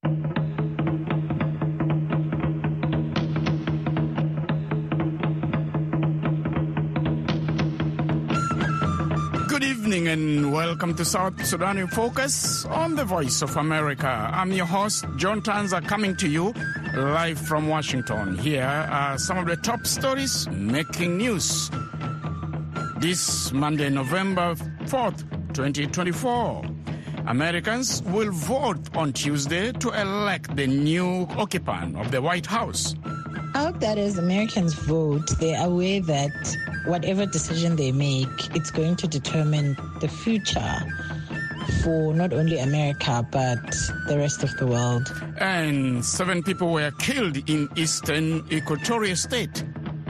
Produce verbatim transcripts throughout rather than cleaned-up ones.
Good evening and welcome to South Sudan in Focus on the Voice of America. I'm your host, John Tanza, coming to you live from Washington. Here are some of the top stories making news this Monday, November fourth, twenty twenty-four. Americans will vote on Tuesday to elect the new occupant of the White House. I hope that as Americans vote, they're aware that whatever decision they make, it's going to determine the future for not only America, but the rest of the world. And seven people were killed in eastern Equatorial State.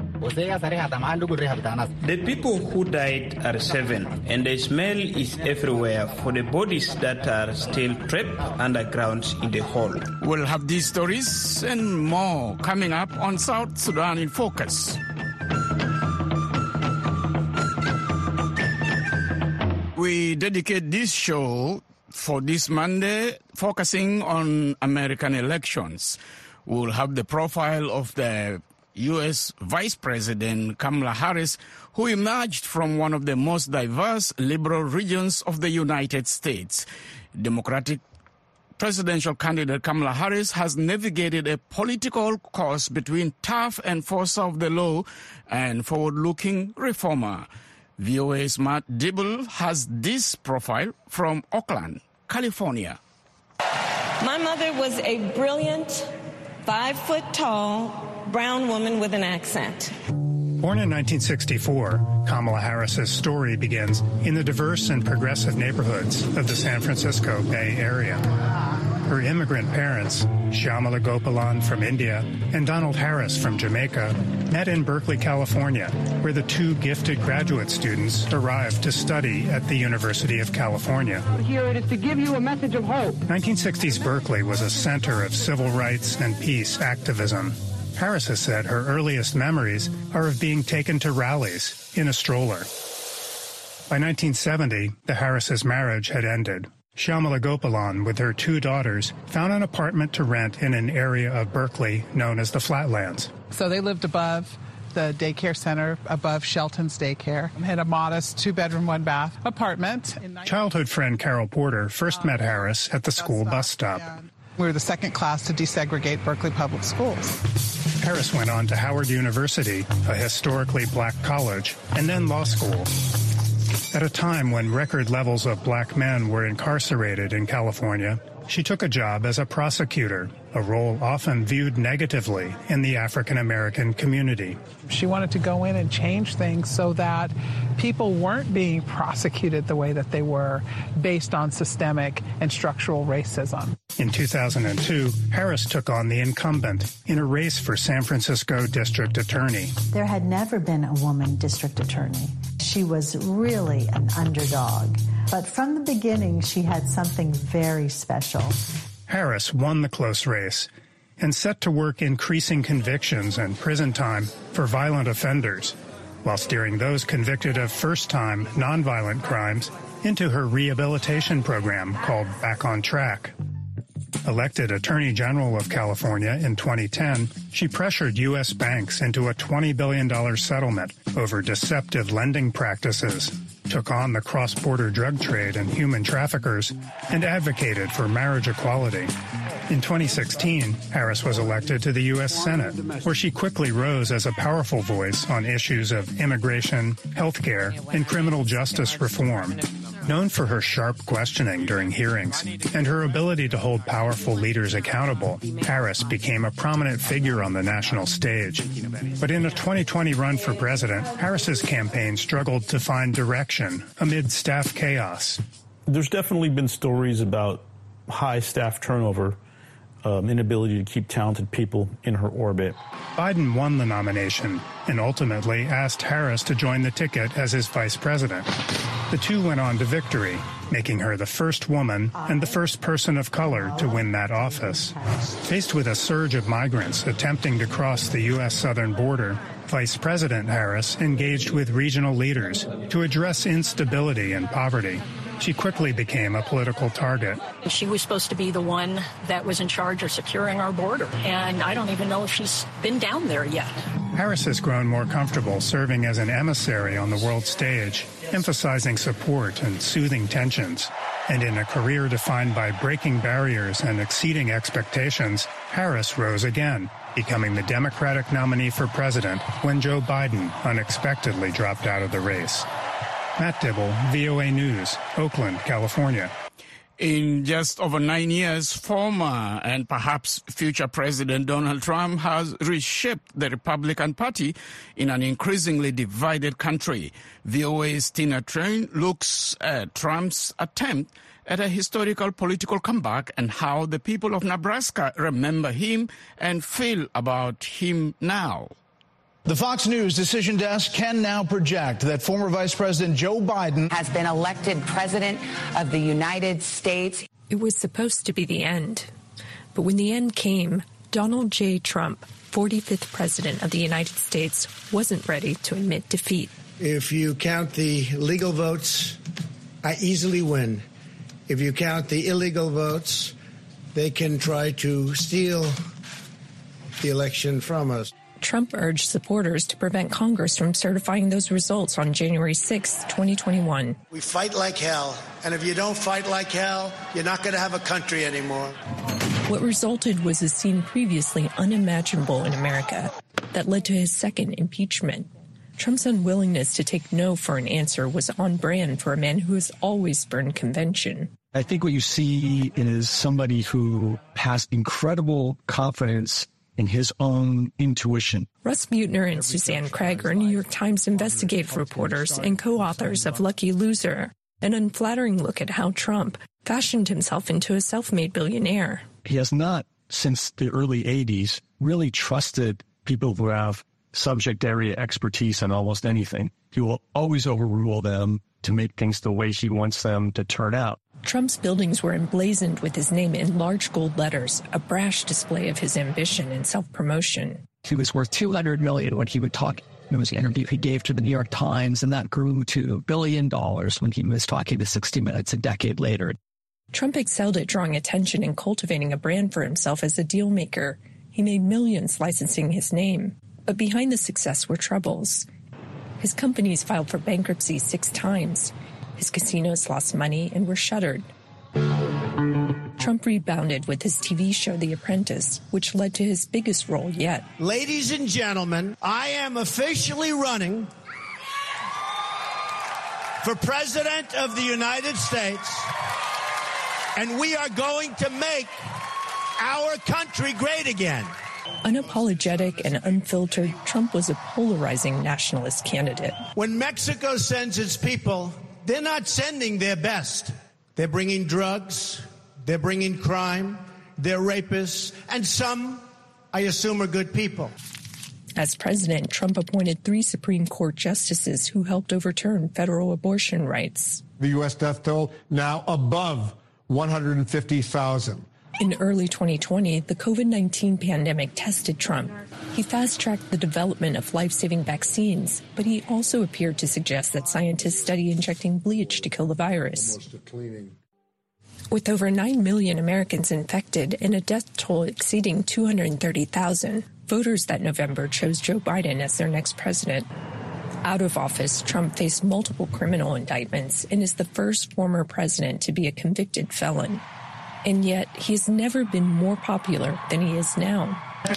The people who died are seven, and the smell is everywhere for the bodies that are still trapped underground in the hole. We'll have these stories and more coming up on South Sudan in Focus. We dedicate this show for this Monday focusing on American elections. We'll have the profile of the U S Vice President Kamala Harris, who emerged from one of the most diverse liberal regions of the United States. Democratic presidential candidate Kamala Harris has navigated a political course between tough enforcer of the law and forward-looking reformer. V O A's Matt Dibble has this profile from Oakland, California. My mother was a brilliant, five-foot-tall, brown woman with an accent. Born in nineteen sixty-four, Kamala Harris's story begins in the diverse and progressive neighborhoods of the San Francisco Bay Area. Her immigrant parents, Shyamala Gopalan from India and Donald Harris from Jamaica, met in Berkeley, California, where the two gifted graduate students arrived to study at the University of California. Here it is to give you a message of hope. nineteen sixties Berkeley was a center of civil rights and peace activism. Harris has said her earliest memories are of being taken to rallies in a stroller. By nineteen seventy, the Harris' marriage had ended. Shyamala Gopalan, with her two daughters, found an apartment to rent in an area of Berkeley known as the Flatlands. So they lived above the daycare center, above Shelton's daycare, and had a modest two-bedroom, one-bath apartment. Childhood friend Carol Porter first met Harris at the school bus stop. We were the second class to desegregate Berkeley Public Schools. Harris went on to Howard University, a historically black college, and then law school. At a time when record levels of black men were incarcerated in California, she took a job as a prosecutor, a role often viewed negatively in the African-American community. She wanted to go in and change things so that people weren't being prosecuted the way that they were based on systemic and structural racism. In two thousand two, Harris took on the incumbent in a race for San Francisco district attorney. There had never been a woman district attorney. She was really an underdog. But from the beginning, she had something very special. Harris won the close race and set to work increasing convictions and prison time for violent offenders, while steering those convicted of first-time nonviolent crimes into her rehabilitation program called Back on Track. Elected Attorney General of California in twenty ten, she pressured U S banks into a twenty billion dollars settlement over deceptive lending practices, took on the cross-border drug trade and human traffickers, and advocated for marriage equality. In twenty sixteen, Harris was elected to the U S Senate, where she quickly rose as a powerful voice on issues of immigration, healthcare, and criminal justice reform. Known for her sharp questioning during hearings and her ability to hold powerful leaders accountable, Harris became a prominent figure on the national stage. But in a twenty twenty run for president, Harris's campaign struggled to find direction amid staff chaos. There's definitely been stories about high staff turnover, um, inability to keep talented people in her orbit. Biden won the nomination and ultimately asked Harris to join the ticket as his vice president. The two went on to victory, making her the first woman and the first person of color to win that office. Faced with a surge of migrants attempting to cross the U S southern border, Vice President Harris engaged with regional leaders to address instability and poverty. she quickly became a political target. She was supposed to be the one that was in charge of securing our border, and I don't even know if she's been down there yet. Harris has grown more comfortable serving as an emissary on the world stage, emphasizing support and soothing tensions. And in a career defined by breaking barriers and exceeding expectations, Harris rose again, becoming the Democratic nominee for president when Joe Biden unexpectedly dropped out of the race. Matt Dibble, V O A News, Oakland, California. In just over nine years, former and perhaps future President Donald Trump has reshaped the Republican Party in an increasingly divided country. V O A's Tina Train looks at Trump's attempt at a historical political comeback and how the people of Nebraska remember him and feel about him now. The Fox News Decision Desk can now project that former Vice President Joe Biden has been elected President of the United States. It was supposed to be the end. But when the end came, Donald J. Trump, forty-fifth President of the United States, wasn't ready to admit defeat. If you count the legal votes, I easily win. If you count the illegal votes, they can try to steal the election from us. Trump urged supporters to prevent Congress from certifying those results on January sixth, twenty twenty-one. We fight like hell, and if you don't fight like hell, you're not going to have a country anymore. What resulted was a scene previously unimaginable in America that led to his second impeachment. Trump's unwillingness to take no for an answer was on brand for a man who has always spurned convention. I think what you see is somebody who has incredible confidence in his own intuition. Russ Mutner and Suzanne Craig are New York Times investigative reporters and co-authors of Lucky Loser, an unflattering look at how Trump fashioned himself into a self-made billionaire. He has not, since the early eighties, really trusted people who have subject area expertise in almost anything. He will always overrule them to make things the way he wants them to turn out. Trump's buildings were emblazoned with his name in large gold letters, a brash display of his ambition and self-promotion. He was worth two hundred million dollars when he would talk. It was an interview he gave to the New York Times, and that grew to a billion dollars when he was talking to sixty minutes a decade later. Trump excelled at drawing attention and cultivating a brand for himself as a deal maker. He made millions licensing his name. But behind the success were troubles. His companies filed for bankruptcy six times. His casinos lost money and were shuttered. Trump rebounded with his T V show The Apprentice, which led to his biggest role yet. Ladies and gentlemen, I am officially running for President of the United States, and we are going to make our country great again. Unapologetic and unfiltered, Trump was a polarizing nationalist candidate. When Mexico sends its people, they're not sending their best. They're bringing drugs, they're bringing crime, they're rapists, and some, I assume, are good people. As president, Trump appointed three Supreme Court justices who helped overturn federal abortion rights. The U S death toll now above one hundred fifty thousand. In early twenty twenty, the COVID nineteen pandemic tested Trump. He fast-tracked the development of life-saving vaccines, but he also appeared to suggest that scientists study injecting bleach to kill the virus. With over nine million Americans infected and a death toll exceeding two hundred thirty thousand, voters that November chose Joe Biden as their next president. Out of office, Trump faced multiple criminal indictments and is the first former president to be a convicted felon. And yet, he's never been more popular than he is now.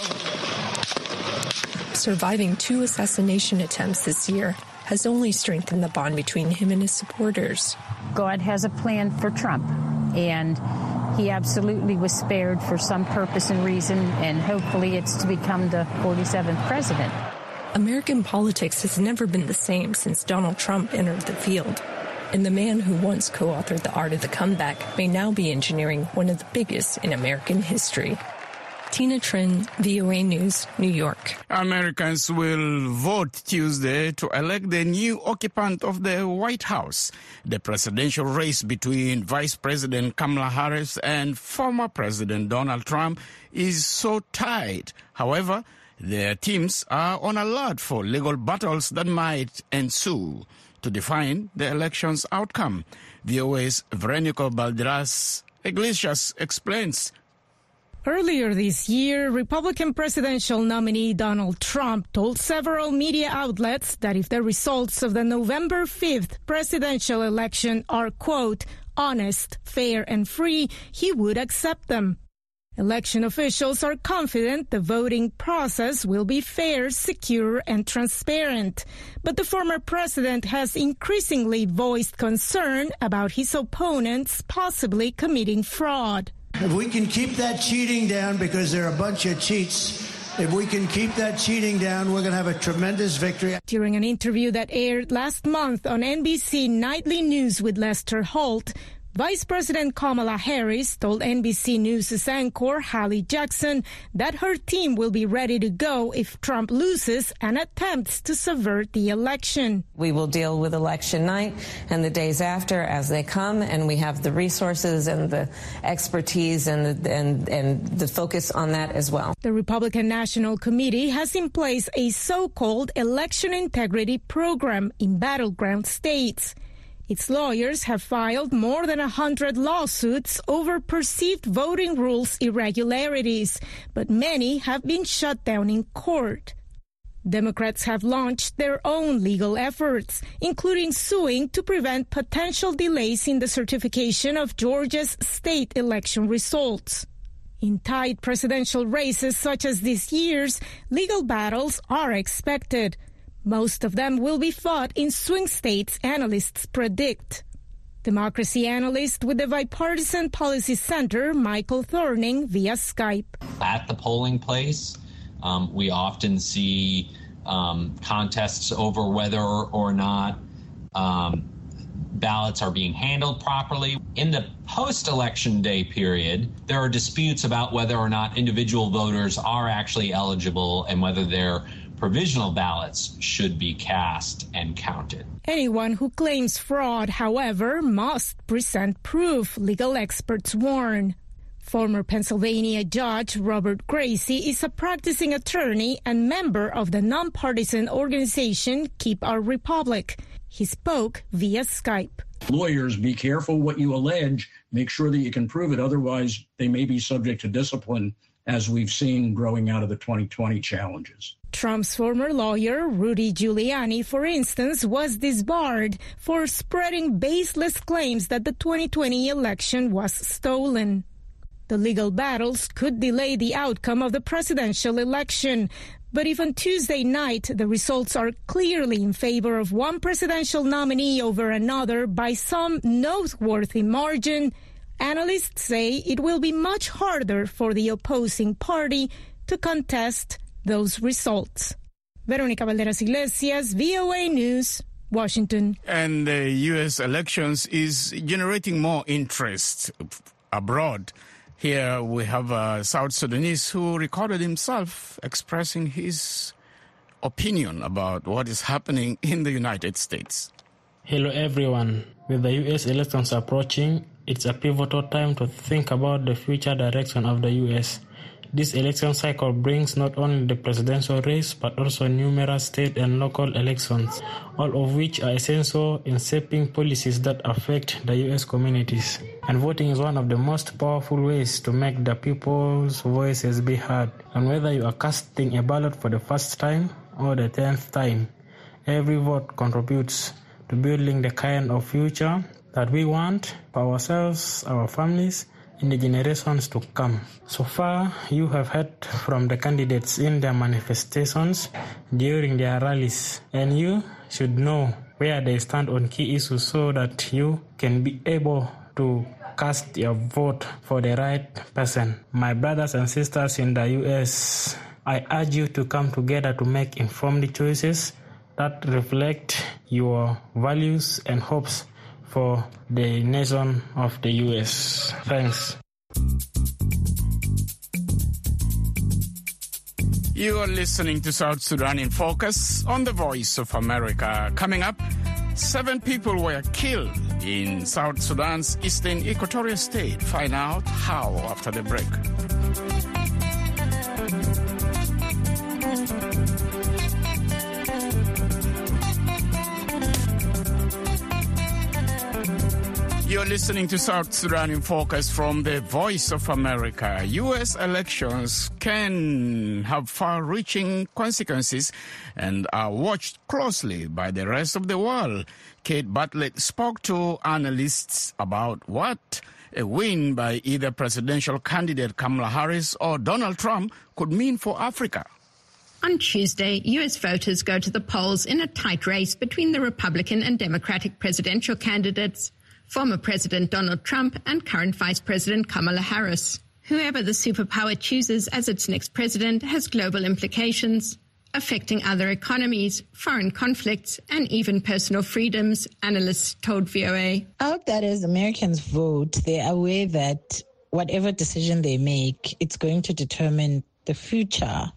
Surviving two assassination attempts this year has only strengthened the bond between him and his supporters. God has a plan for Trump, and he absolutely was spared for some purpose and reason, and hopefully it's to become the forty-seventh president. American politics has never been the same since Donald Trump entered the field. And the man who once co-authored The Art of the Comeback may now be engineering one of the biggest in American history. Tina Trin, V O A News, New York. Americans will vote Tuesday to elect the new occupant of the White House. The presidential race between Vice President Kamala Harris and former President Donald Trump is so tight. However, their teams are on alert for legal battles that might ensue to define the election's outcome. V O A's Verenico Balderas Iglesias explains. Earlier this year, Republican presidential nominee Donald Trump told several media outlets that if the results of the November fifth presidential election are, quote, honest, fair, and free, he would accept them. Election officials are confident the voting process will be fair, secure, and transparent. But the former president has increasingly voiced concern about his opponents possibly committing fraud. If we can keep that cheating down, because they're a bunch of cheats, if we can keep that cheating down, we're going to have a tremendous victory. During an interview that aired last month on N B C Nightly News with Lester Holt, Vice President Kamala Harris told N B C News' anchor Hallie Jackson that her team will be ready to go if Trump loses and attempts to subvert the election. We will deal with election night and the days after as they come, and we have the resources and the expertise and the, and, and the focus on that as well. The Republican National Committee has in place a so-called election integrity program in battleground states. Its lawyers have filed more than one hundred lawsuits over perceived voting rules irregularities, but many have been shut down in court. Democrats have launched their own legal efforts, including suing to prevent potential delays in the certification of Georgia's state election results. In tight presidential races such as this year's, legal battles are expected. Most of them will be fought in swing states, analysts predict. Democracy analyst with the Bipartisan Policy Center, Michael Thorning, via Skype. At the polling place, um, we often see um, contests over whether or not um, ballots are being handled properly. In the post-election day period, there are disputes about whether or not individual voters are actually eligible and whether they're provisional ballots should be cast and counted. Anyone who claims fraud, however, must present proof, legal experts warn. Former Pennsylvania Judge Robert Gracie is a practicing attorney and member of the nonpartisan organization Keep Our Republic. He spoke via Skype. Lawyers, be careful what you allege. Make sure that you can prove it. Otherwise, they may be subject to discipline, as we've seen growing out of the twenty twenty challenges. Trump's former lawyer, Rudy Giuliani, for instance, was disbarred for spreading baseless claims that the twenty twenty election was stolen. The legal battles could delay the outcome of the presidential election. But if on Tuesday night the results are clearly in favor of one presidential nominee over another by some noteworthy margin, analysts say it will be much harder for the opposing party to contest those results. Veronica Balderas Iglesias, V O A News, Washington. And the U S elections is generating more interest abroad. Here we have a South Sudanese who recorded himself expressing his opinion about what is happening in the United States. Hello everyone. With the U S elections approaching, it's a pivotal time to think about the future direction of the U S. This election cycle brings not only the presidential race but also numerous state and local elections, all of which are essential in shaping policies that affect the U S communities. And voting is one of the most powerful ways to make the people's voices be heard. And whether you are casting a ballot for the first time or the tenth time, every vote contributes to building the kind of future that we want for ourselves, our families, in the generations to come. So far, you have heard from the candidates in their manifestations during their rallies, and you should know where they stand on key issues so that you can be able to cast your vote for the right person. My brothers and sisters in the U S, I urge you to come together to make informed choices that reflect your values and hopes for the nation of the U S. Thanks. You are listening to South Sudan in Focus on the Voice of America. Coming up, seven people were killed in South Sudan's eastern Equatorial State. Find out how after the break. You're listening to South Sudan in Focus from the Voice of America. U S elections can have far-reaching consequences and are watched closely by the rest of the world. Kate Bartlett spoke to analysts about what a win by either presidential candidate Kamala Harris or Donald Trump could mean for Africa. On Tuesday, U S voters go to the polls in a tight race between the Republican and Democratic presidential candidates, former President Donald Trump and current Vice President Kamala Harris. Whoever the superpower chooses as its next president has global implications, affecting other economies, foreign conflicts, and even personal freedoms, analysts told V O A. I hope that as Americans vote, they're aware that whatever decision they make, it's going to determine the future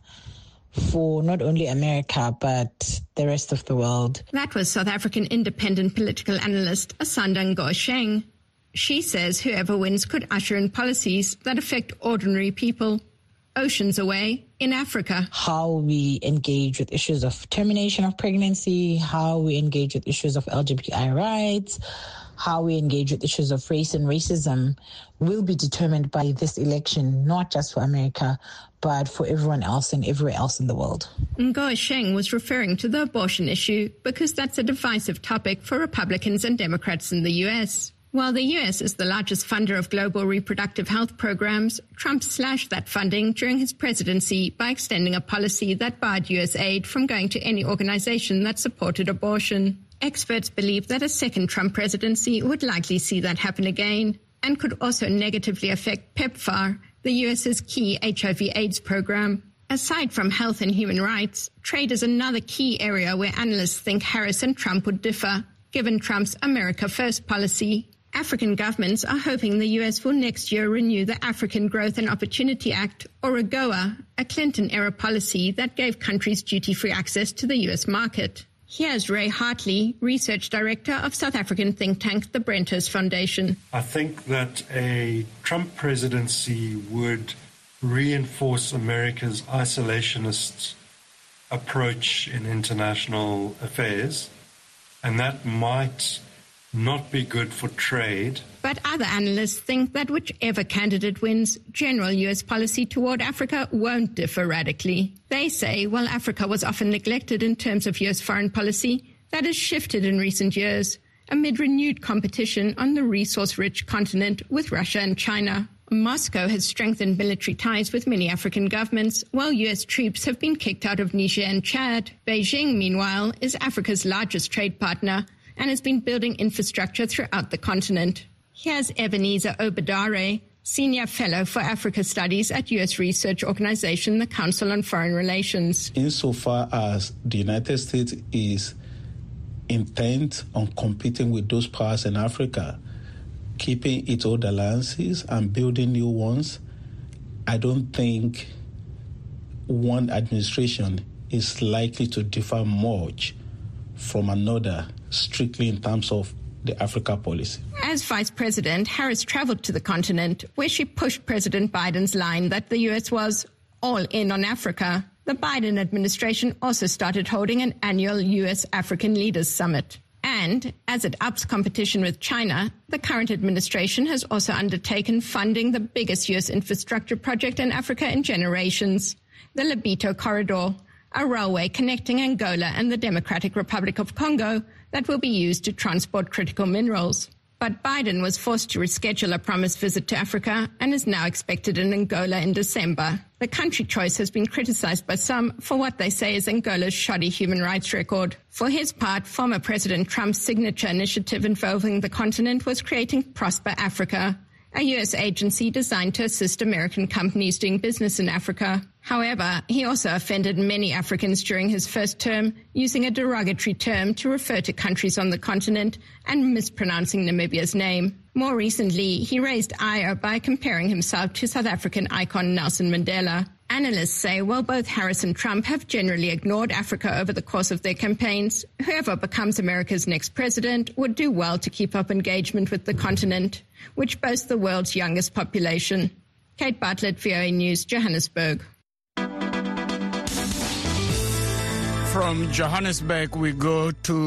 for not only America, but the rest of the world. That was South African independent political analyst Asanda Ngosheng. She says whoever wins could usher in policies that affect ordinary people oceans away in Africa. How we engage with issues of termination of pregnancy, how we engage with issues of L G B T I rights, how we engage with issues of race and racism will be determined by this election, not just for America, but for everyone else and everywhere else in the world. Ngoa Sheng was referring to the abortion issue because that's a divisive topic for Republicans and Democrats in the U S. While the U S is the largest funder of global reproductive health programs, Trump slashed that funding during his presidency by extending a policy that barred U S aid from going to any organization that supported abortion. Experts believe that a second Trump presidency would likely see that happen again and could also negatively affect PEPFAR, the U S's key H I V AIDS program. Aside from health and human rights, trade is another key area where analysts think Harris and Trump would differ, given Trump's America First policy. African governments are hoping the U S will next year renew the African Growth and Opportunity Act, or AGOA, a Clinton-era policy that gave countries duty-free access to the U S market. Here's Ray Hartley, Research Director of South African think tank the Brenthurst Foundation. I think that a Trump presidency would reinforce America's isolationist approach in international affairs, and that might not be good for trade. But other analysts think that whichever candidate wins, general U S policy toward Africa won't differ radically. They say while Africa was often neglected in terms of U S foreign policy, that has shifted in recent years amid renewed competition on the resource-rich continent with Russia and China. Moscow has strengthened military ties with many African governments, while U S troops have been kicked out of Niger and Chad. Beijing, meanwhile, is Africa's largest trade partner and has been building infrastructure throughout the continent. Here's Ebenezer Obadare, Senior Fellow for Africa Studies at U S research organization, the Council on Foreign Relations. Insofar as the United States is intent on competing with those powers in Africa, keeping its old alliances and building new ones, I don't think one administration is likely to differ much from another, strictly in terms of the Africa policy. As vice president, Harris traveled to the continent, where she pushed President Biden's line that the U S was all in on Africa. The Biden administration also started holding an annual U S-African Leaders Summit. And as it ups competition with China, the current administration has also undertaken funding the biggest U S infrastructure project in Africa in generations, the Lobito Corridor, a railway connecting Angola and the Democratic Republic of Congo that will be used to transport critical minerals. But Biden was forced to reschedule a promised visit to Africa and is now expected in Angola in December. The country choice has been criticized by some for what they say is Angola's shoddy human rights record. For his part, former President Trump's signature initiative involving the continent was creating Prosper Africa, a U S agency designed to assist American companies doing business in Africa. However, he also offended many Africans during his first term, using a derogatory term to refer to countries on the continent and mispronouncing Namibia's name. More recently, he raised ire by comparing himself to South African icon Nelson Mandela. Analysts say while both Harris and Trump have generally ignored Africa over the course of their campaigns, whoever becomes America's next president would do well to keep up engagement with the continent, which boasts the world's youngest population. Kate Bartlett, V O A News, Johannesburg. From Johannesburg, we go to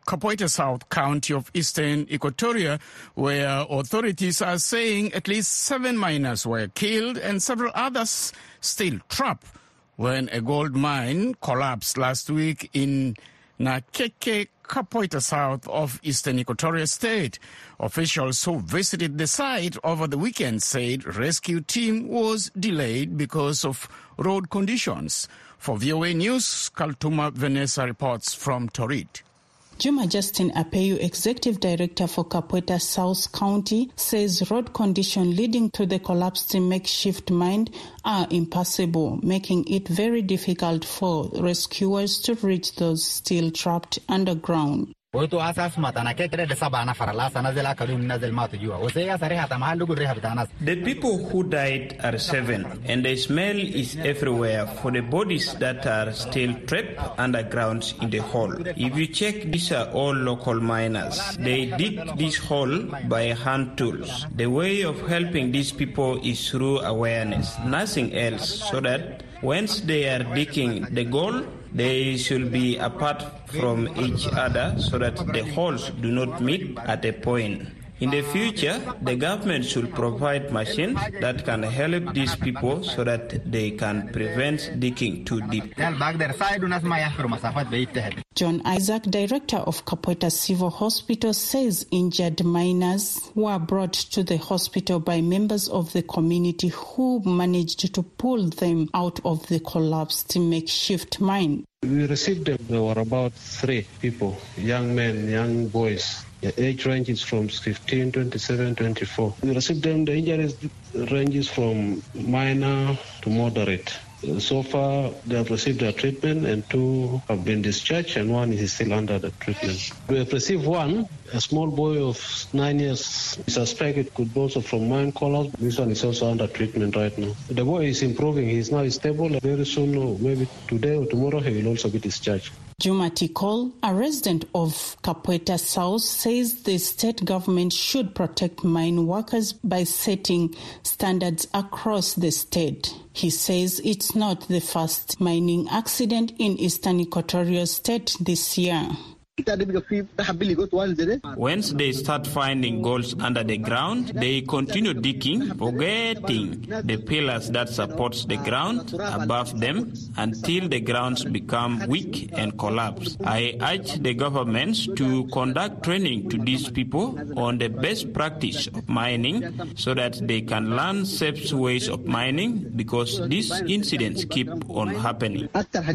Capoeira South County of Eastern Equatoria, where authorities are saying at least seven miners were killed and several others still trapped when a gold mine collapsed last week in Nakeke, Capoeira South of Eastern Equatoria State. Officials who visited the site over the weekend said rescue team was delayed because of road conditions. For V O A News, Kaltuma Vanessa reports from Torit. Juma Justin Apeyu, Executive Director for Capoeira South County, says road conditions leading to the collapsed makeshift mine are impassable, making it very difficult for rescuers to reach those still trapped underground. The people who died are seven, and the smell is everywhere for the bodies that are still trapped underground in the hole. If you check, these are all local miners. They dig this hole by hand tools. The way of helping these people is through awareness, nothing else, so that once they are digging the gold, they should be apart from each other so that the holes do not meet at a point. In the future, the government should provide machines that can help these people so that they can prevent digging too deep. John Isaac, Director of Capoeira Civil Hospital, says injured miners were brought to the hospital by members of the community who managed to pull them out of the collapsed makeshift mine. We received them. There were about three people, young men, young boys. The age ranges from fifteen, twenty-seven, twenty-four. We received them. The injuries ranges from minor to moderate. So far, they have received their treatment, and two have been discharged, and one is still under the treatment. We have received one, a small boy of nine years. We suspect it could be also from mine collapse. This one is also under treatment right now. The boy is improving. He is now stable. Very soon, or maybe today or tomorrow, he will also be discharged. Juma Tikol, a resident of Capoeira South, says the state government should protect mine workers by setting standards across the state. He says it's not the first mining accident in Eastern Equatoria State this year. Once they start finding golds under the ground, they continue digging, forgetting the pillars that support the ground above them until the grounds become weak and collapse. I urge the governments to conduct training to these people on the best practice of mining so that they can learn safe ways of mining, because these incidents keep on happening.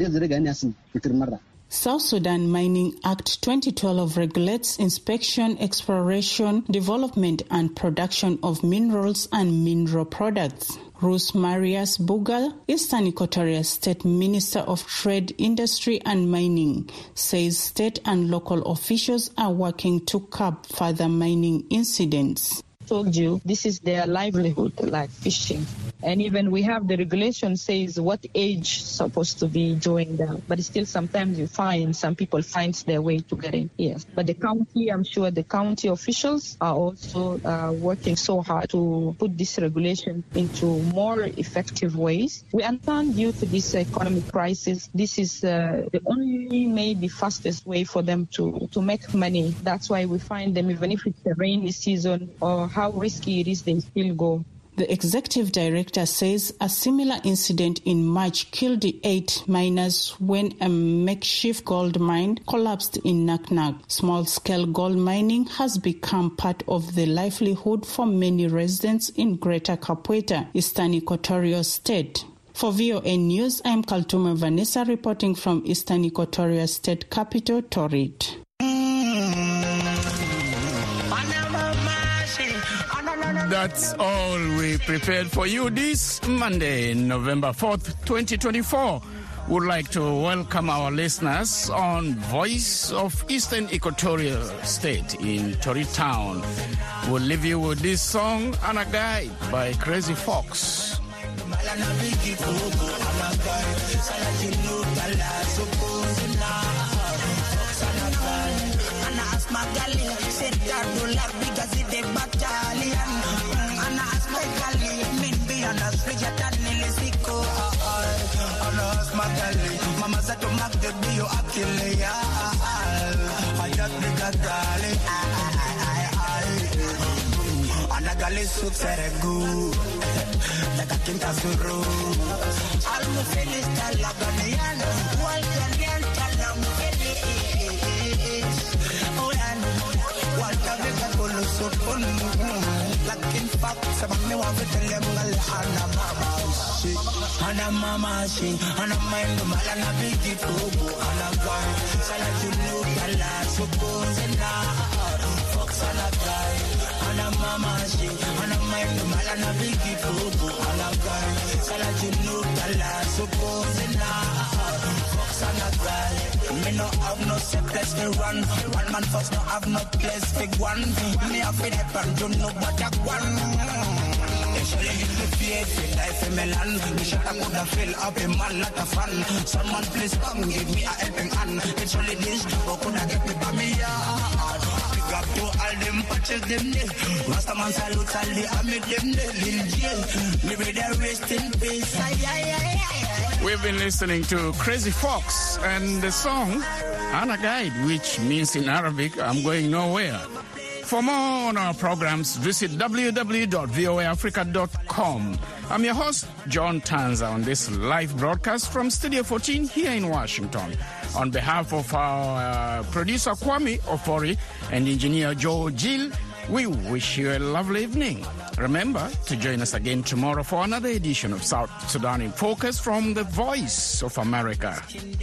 South Sudan Mining Act twenty twelve regulates inspection, exploration, development and production of minerals and mineral products. Ruth Marias Bugal, Eastern Equatoria State Minister of Trade, Industry and Mining, says state and local officials are working to curb further mining incidents. Told you this is their livelihood, like fishing, and even we have the regulation says what age supposed to be doing that, but still sometimes you find some people find their way to get in. Yes, but the county, I'm sure the county officials are also uh, working so hard to put this regulation into more effective ways. We understand due to this economic crisis, this is uh, the only maybe fastest way for them to to make money. That's why we find them, even if it's a rainy season or how risky it is, they still go. The executive director says a similar incident in March killed eight miners when a makeshift gold mine collapsed in Naknak. Small-scale gold mining has become part of the livelihood for many residents in Greater Capoeira, Eastern Equatoria State. For V O A News, I'm Kaltuma Vanessa reporting from Eastern Equatoria State capital, Torit. That's all we prepared for you this Monday, November fourth, twenty twenty-four. Would like to welcome our listeners on Voice of Eastern Equatoria State in Torit Town. We'll leave you with this song, Anagai, by Crazy Fox. Ana magali. Mama said to make the bio akile ya. I just make a gali. And a gali suit seregu. Like a kinta suru. Almo feliz talabaniano. Walgalian talam feliz. Oh and walta vega kolo sopon. Like in fact, sabang me wa vetele ngal ana mama shi. Ana mama shi. Ana mind mala na bigi fubu. Ana gai. Sala julu kala suppose na. Fox ana gai. Ana mama shi. Ana mind mala na bigi fubu. Ana gai. Sala julu kala suppose na. Fox ana gai. Me no have no place to run. One man first no have no place to one. Me have it happen, you know what I want. Actually, hit the fear, feel life in Milan. Me shut up with a feel up a man like a fan. Someone please come give me a helping hand. Actually, this but could I get me by me yard? Pick up to all them patches them there. Rastaman salute all the army them there. Lil jail, me with the rest in peace. Ay ay ay ay. We've been listening to Crazy Fox and the song Ana Guide, which means in Arabic, I'm going nowhere. For more on our programs, visit w w w dot v o a africa dot com. I'm your host, John Tanza, on this live broadcast from Studio fourteen here in Washington. On behalf of our uh, producer, Kwame Ofori, and engineer Joe Gill, we wish you a lovely evening. Remember to join us again tomorrow for another edition of South Sudan in Focus from the Voice of America.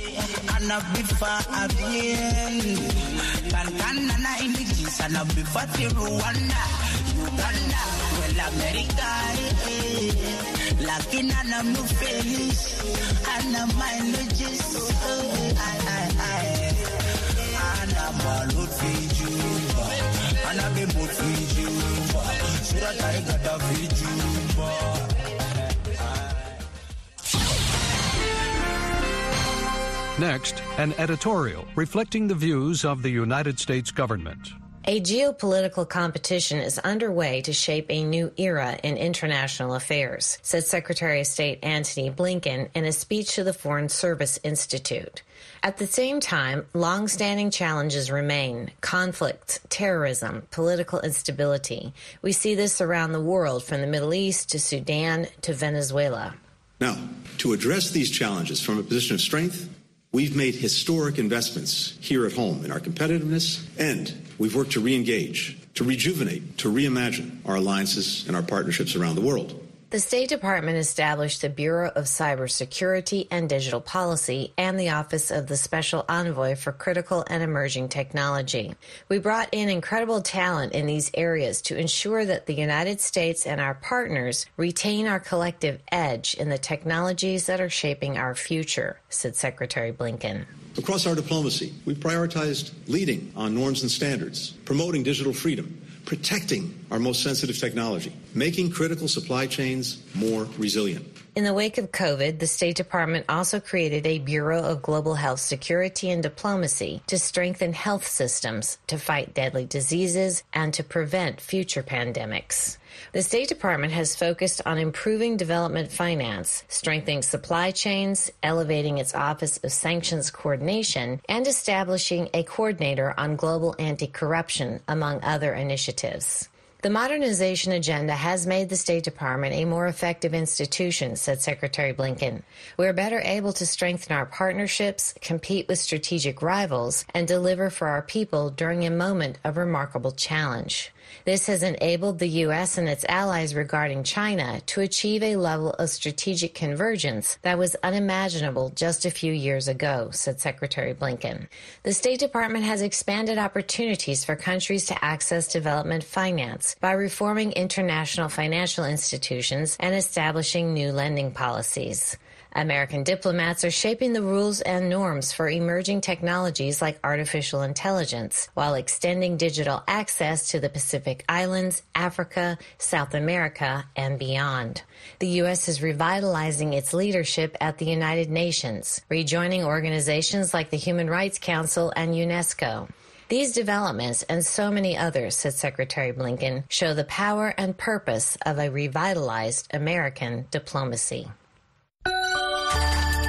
Next, an editorial reflecting the views of the United States government. A geopolitical competition is underway to shape a new era in international affairs, said Secretary of State Antony Blinken in a speech to the Foreign Service Institute. At the same time, long-standing challenges remain: conflicts, terrorism, political instability. We see this around the world, from the Middle East to Sudan to Venezuela. Now, to address these challenges from a position of strength, we've made historic investments here at home in our competitiveness, and we've worked to re-engage, to rejuvenate, to reimagine our alliances and our partnerships around the world. The State Department established the Bureau of Cybersecurity and Digital Policy and the Office of the Special Envoy for Critical and Emerging Technology. We brought in incredible talent in these areas to ensure that the United States and our partners retain our collective edge in the technologies that are shaping our future, said Secretary Blinken. Across our diplomacy, we've prioritized leading on norms and standards, promoting digital freedom, protecting our most sensitive technology, making critical supply chains more resilient. In the wake of COVID, the State Department also created a Bureau of Global Health Security and Diplomacy to strengthen health systems, to fight deadly diseases, and to prevent future pandemics. The State Department has focused on improving development finance, strengthening supply chains, elevating its Office of Sanctions Coordination, and establishing a coordinator on global anti-corruption, among other initiatives. The modernization agenda has made the State Department a more effective institution, said Secretary Blinken. We are better able to strengthen our partnerships, compete with strategic rivals, and deliver for our people during a moment of remarkable challenge. This has enabled the U S and its allies regarding China to achieve a level of strategic convergence that was unimaginable just a few years ago, said Secretary Blinken. The State Department has expanded opportunities for countries to access development finance by reforming international financial institutions and establishing new lending policies. American diplomats are shaping the rules and norms for emerging technologies like artificial intelligence, while extending digital access to the Pacific Islands, Africa, South America, and beyond. The U S is revitalizing its leadership at the United Nations, rejoining organizations like the Human Rights Council and UNESCO. These developments and so many others, said Secretary Blinken, show the power and purpose of a revitalized American diplomacy.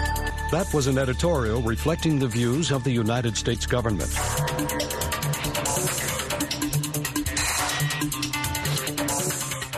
That was an editorial reflecting the views of the United States government.